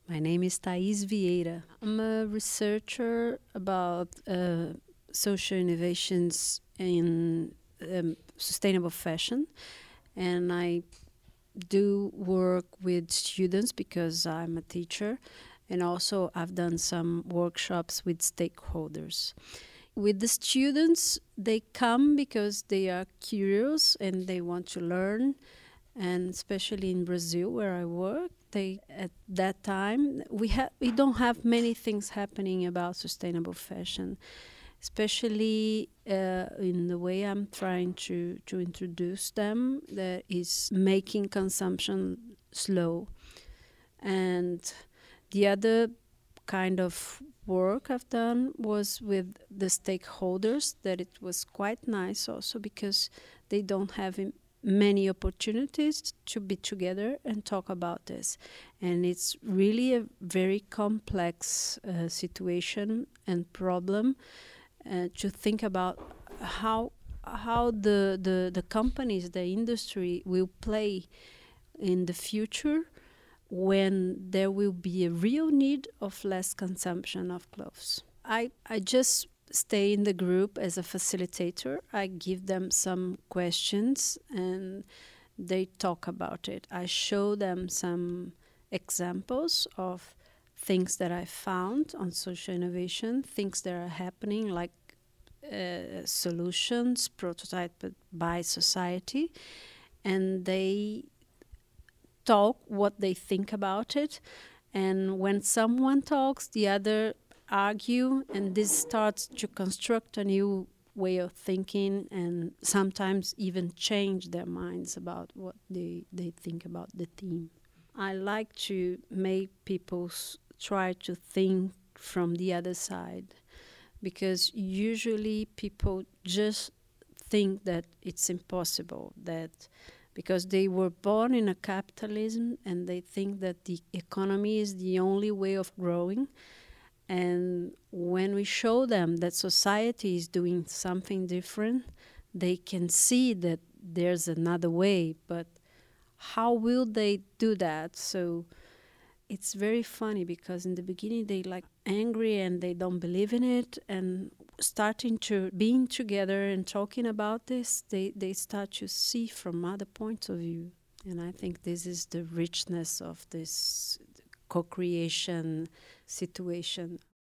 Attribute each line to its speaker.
Speaker 1: My name is Thais Vieira. I'm a researcher about social innovations in sustainable fashion, and I do work with students because I'm a teacher, and also I've done some workshops with stakeholders. With the students, they come because they are curious and they want to learn, and especially in Brazil where I work, they at that time we don't have many things happening about sustainable fashion, especially in the way I'm trying to introduce them, that is making consumption slow. And the other kind of work I've done was with the stakeholders, that it was quite nice also because they don't have many opportunities to be together and talk about this. And it's really a very complex situation and problem to think about how the companies, the industry will play in the future when there will be a real need of less consumption of clothes. I just stay in the group as a facilitator. I give them some questions and they talk about it. I show them some examples of things that I found on social innovation, things that are happening, like solutions prototyped by society, and they talk what they think about it. And when someone talks, the other argue, and this starts to construct a new way of thinking and sometimes even change their minds about what they think about the theme. I like to make people try to think from the other side, because usually people just think that it's impossible, that because they were born in a capitalism and they think that the economy is the only way of growing. And when we show them that society is doing something different, they can see that there's another way, but how will they do that? So it's very funny because in the beginning they like angry and they don't believe in it, and starting to being together and talking about this, they start to see from other points of view. And I think this is the richness of this co-creation situation.